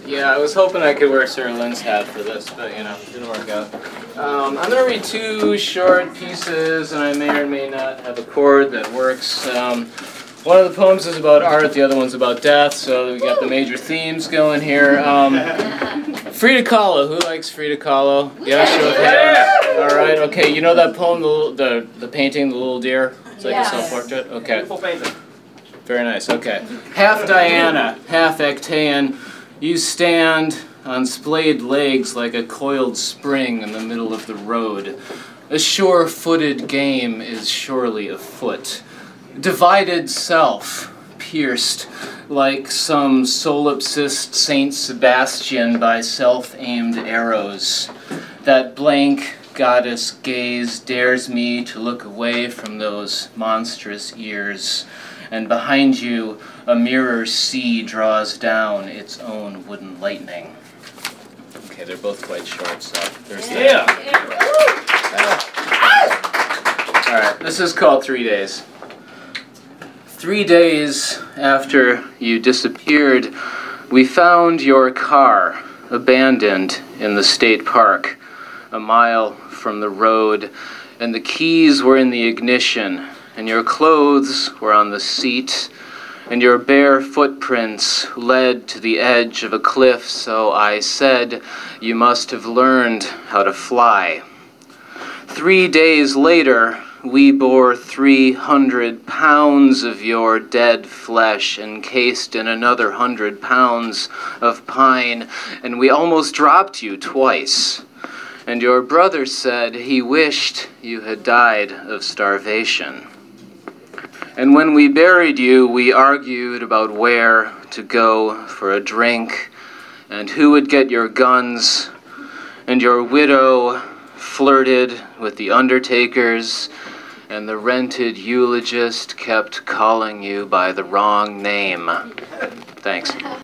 Yeah, I was hoping I could wear Sarah Lynn's hat for this, but you know, it didn't work out. I'm going to read two short pieces, and I may or may not have a chord that works. One of the poems is about art, the other one's about death, so we got the major themes going here. Frida Kahlo, who likes Frida Kahlo? Yeah, show of hands. All right, okay, you know that poem, the painting, The Little Deer? It's like a self-portrait? Okay. Beautiful painting. Very nice, okay. Half Diana, half Actaeon, you stand on splayed legs like a coiled spring in the middle of the road. A sure-footed game is surely afoot. Divided self, pierced like some solipsist Saint Sebastian by self-aimed arrows. That blank goddess gaze dares me to look away from those monstrous ears, and behind you a mirror sea draws down its own wooden lightning. Okay, they're both quite short, so there's that. All right, this is called 3 Days. 3 days after you disappeared, we found your car abandoned in the state park, a mile from the road, and the keys were in the ignition, and your clothes were on the seat, and your bare footprints led to the edge of a cliff, so I said, you must have learned how to fly. 3 days later, we bore 300 pounds of your dead flesh encased in another 100 pounds of pine, and we almost dropped you twice. And your brother said he wished you had died of starvation. And when we buried you, we argued about where to go for a drink, and who would get your guns, and your widow flirted with the undertakers, and the rented eulogist kept calling you by the wrong name. Thanks.